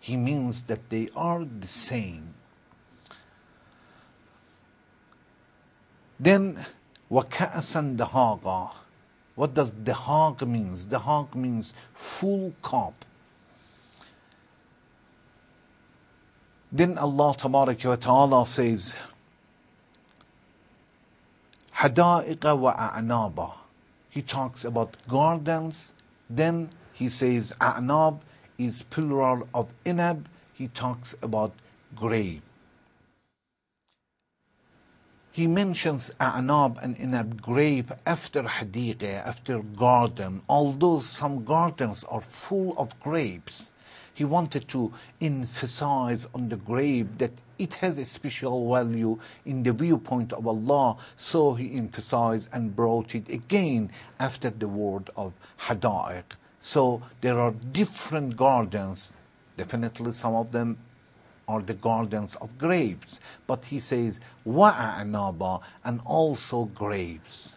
he means that they are the same. Then وَكَأْسًا دَهَاقًا. What does dahaq means? Dahaq means full cup. Then Allah Tabaraka wa Ta'ala says حَدَائِقَ وَأَعْنَابًا. He talks about gardens. Then he says a'nab is plural of inab. He talks about grape. He mentions a'nab and inab, grape, after hadiqah, after garden. Although some gardens are full of grapes, he wanted to emphasize on the grape that it has a special value in the viewpoint of Allah. So he emphasized and brought it again after the word of hada'iq. So there are different gardens. Definitely some of them are the gardens of grapes. But he says wa'anaba, and also grapes.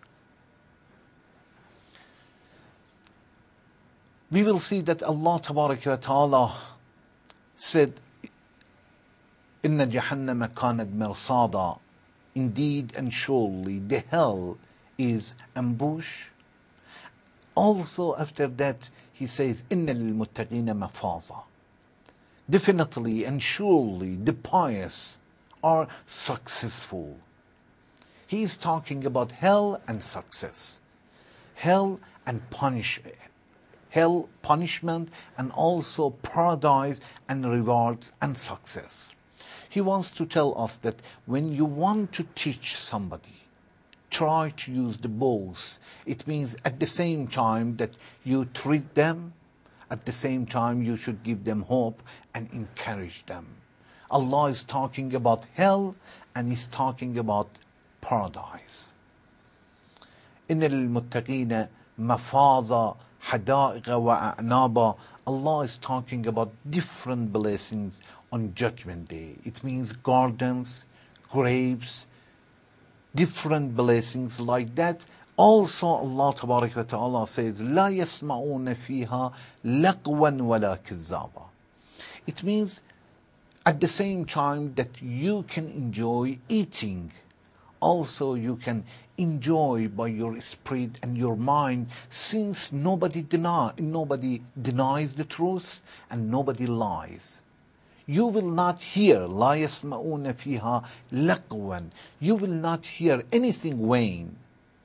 We will see that Allah Tabaraka wa Ta'ala said, Inna Jahannama kanat mirsada. Indeed and surely the hell is ambush. Also after that he says, Inna lil muttaqina mafaza. Definitely and surely the pious are successful. He is talking about hell and success. Hell and punishment. Hell, punishment, and also paradise and rewards and success. He wants to tell us that when you want to teach somebody, try to use the both. It means at the same time that you treat them, at the same time you should give them hope and encourage them. Allah is talking about hell and He's talking about paradise. Inna lil muttaqina mafaza hada'iqa wa a'naba. Allah is talking about different blessings on Judgment Day. It means gardens, grapes, different blessings like that. Also Allah Tabaraka wa Ta'ala says, لا يسمعون فيها لغوا ولا كذابا. It means at the same time that you can enjoy eating, also you can enjoy by your spirit and your mind, since nobody denies the truth and nobody lies. You will not hear لا يسمعون فيها لغوا. You will not hear anything vain.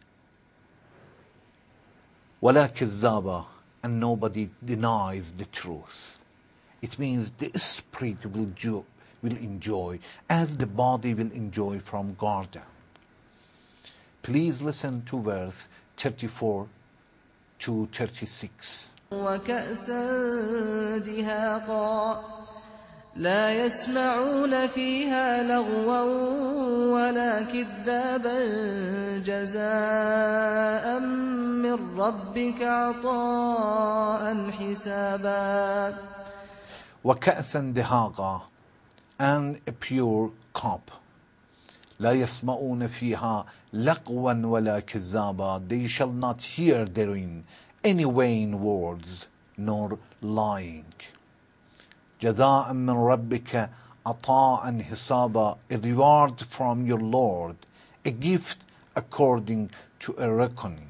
ولا كذابا, and nobody denies the truth. It means the spirit will enjoy as the body will enjoy from garden. Please listen to verse 34 to 36. وكأسا دهاقا لا يسمعون فيها لغوا ولا كذابا جزاء من ربك عطاء حسابا. وكأسا دهاقا, and a pure cup. لا يسمعون فيها لغوا ولا كذابا. They shall not hear therein any vain words nor lying. جزاء من ربك عطاء حسابا, a reward from your Lord, a gift according to a reckoning.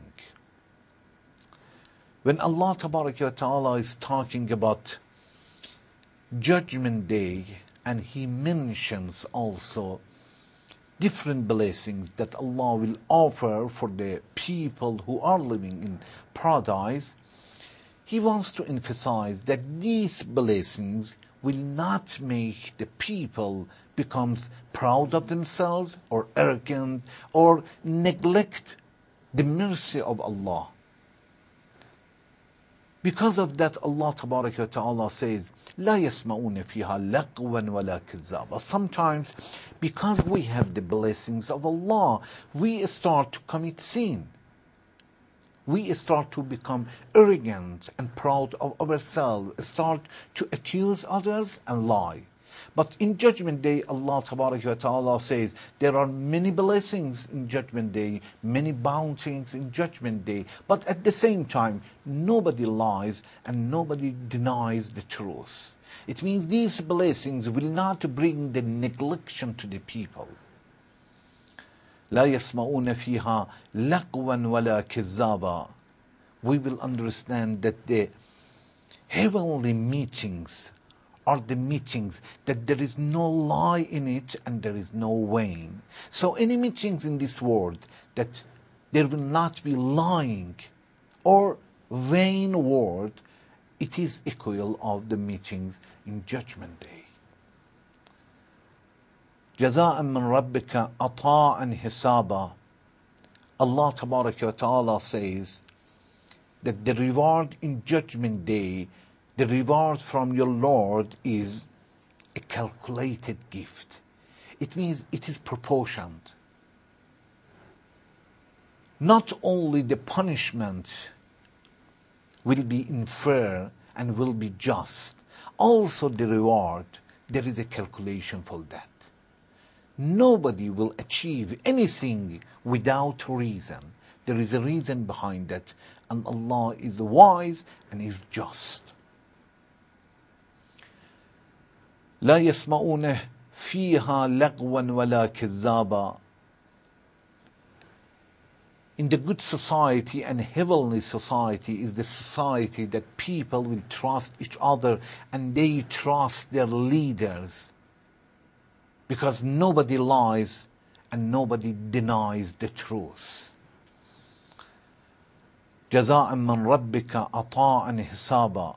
When Allah Tabaraka wa Ta'ala is talking about Judgment Day, and He mentions also different blessings that Allah will offer for the people who are living in paradise, He wants to emphasize that these blessings will not make the people become proud of themselves or arrogant or neglect the mercy of Allah. Because of that, Allah Tabaraka wa Ta'ala says, لا يسمعون فيها لغوا ولا كذابا. Sometimes, because we have the blessings of Allah, we start to commit sin. We start to become arrogant and proud of ourselves, start to accuse others and lie. But in Judgment Day, Allah Ta'ala says there are many blessings in Judgment Day, many bounties in Judgment Day. But at the same time, nobody lies and nobody denies the truth. It means these blessings will not bring the neglection to the people. لا يسمعون فيها لغوا ولا كذابا. We will understand that the heavenly meetings are the meetings that there is no lie in it and there is no vain. So any meetings in this world that there will not be lying or vain word, it is equal of the meetings in Judgment Day. جزاء من ربك عطاء حسابا. Allah Ta'ala says that the reward in Judgment Day, the reward from your Lord is a calculated gift. It means it is proportioned. Not only the punishment will be fair and will be just, also the reward, there is a calculation for that. Nobody will achieve anything without reason. There is a reason behind that, and Allah is wise and is just. لا يسمعون فيها لغوا ولا كذابا. In the good society and heavenly society is the society that people will trust each other and they trust their leaders, because nobody lies and nobody denies the truth. جزاء من ربك عطاء حسابا.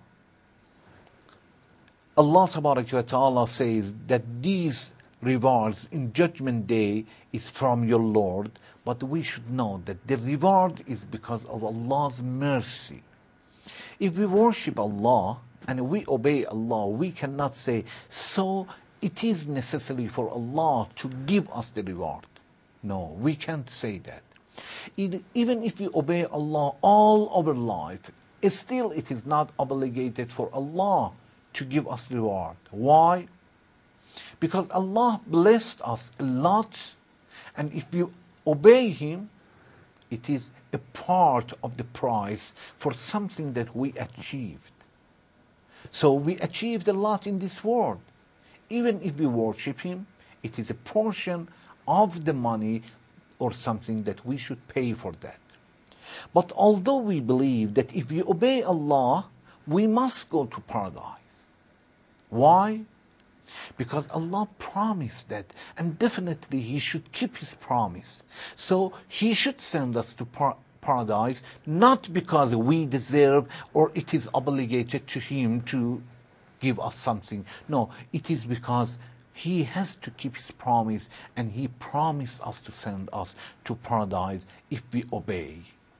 Allah Ta'ala says that these rewards in Judgment Day is from your Lord, but we should know that the reward is because of Allah's mercy. If we worship Allah and we obey Allah, we cannot say, so it is necessary for Allah to give us the reward. No, we can't say that. Even if we obey Allah all our life, still it is not obligated for Allah to give us reward. Why? Because Allah blessed us a lot, and if we obey Him, it is a part of the price for something that we achieved. So we achieved a lot in this world. Even if we worship Him, it is a portion of the money or something that we should pay for that. But although we believe that if we obey Allah, we must go to paradise. Why? Because Allah promised that, and definitely He should keep His promise. So He should send us to paradise, not because we deserve or it is obligated to Him to give us something. No, it is because He has to keep His promise, and He promised us to send us to paradise if we obey.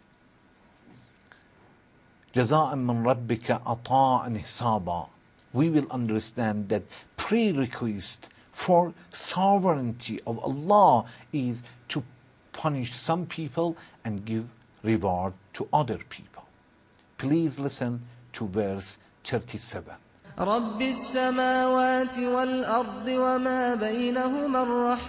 جزاء من ربك عطاء حسابا. We will understand that prerequisite for sovereignty of Allah is to punish some people and give reward to other people. Please listen to verse 37. رب السماوات والأرض وما بينهما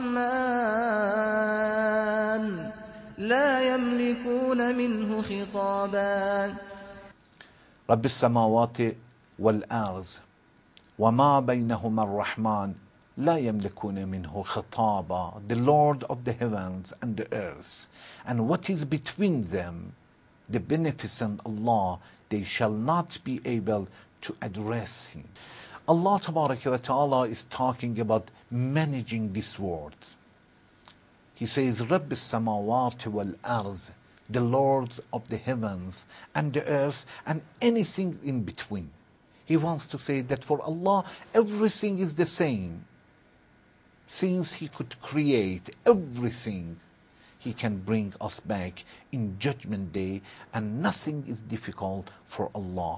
الرحمن لا يملكون منه خطابا. رب السماوات والأرض وما بينهما الرحمن لا يملكون منه خطابا. The Lord of the heavens and the earth, and what is between them, the beneficent Allah, they shall not be able to address Him. Allah Ta'ala is talking about managing this world. He says, رب السماوات والأرض, the Lords of the heavens and the earth and anything in between. He wants to say that for Allah, everything is the same. Since He could create everything, He can bring us back in Judgment Day, and nothing is difficult for Allah.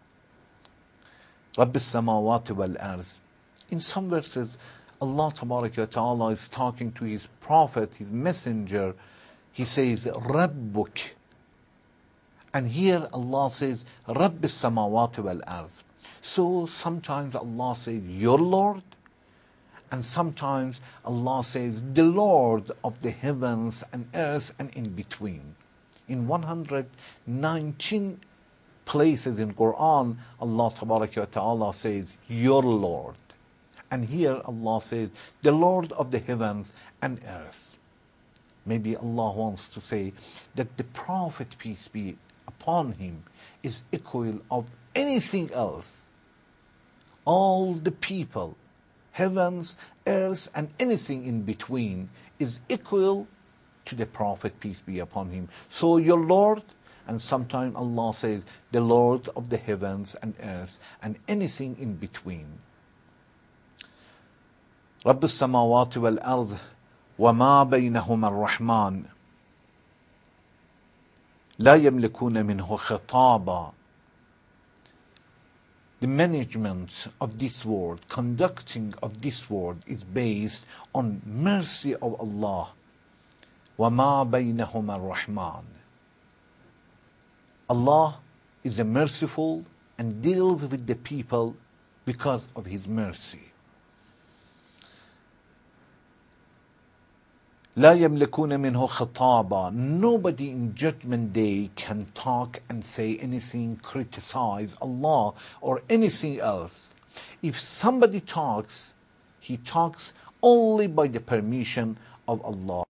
رب السماوات والأرض. In some verses, Allah Ta'ala is talking to His Prophet, His Messenger. He says, ربك. And here Allah says, رب السماوات والأرض. So sometimes Allah says, your Lord, And sometimes Allah says, the Lord of the heavens and earth and in between. In 119 places in Quran, Allah Ta'ala says, your Lord. And here Allah says, the Lord of the heavens and earth. Maybe Allah wants to say that the Prophet, peace be upon him, is equal of anything else. All the people, heavens, earth, and anything in between is equal to the Prophet, peace be upon him. So your Lord, and sometimes Allah says, the Lord of the heavens and earth, and anything in between. رب السماوات والأرض وما بينهما الرحمن لا يملكون منه خطابا. The management of this world, conducting of this world is based on mercy of Allah. وَمَا بَيْنَهُمَا الرَّحْمَنِ. Allah is a merciful and deals with the people because of His mercy. لا يملكون منه خطابا. Nobody in Judgment Day can talk and say anything, criticize Allah or anything else. If somebody talks, he talks only by the permission of Allah.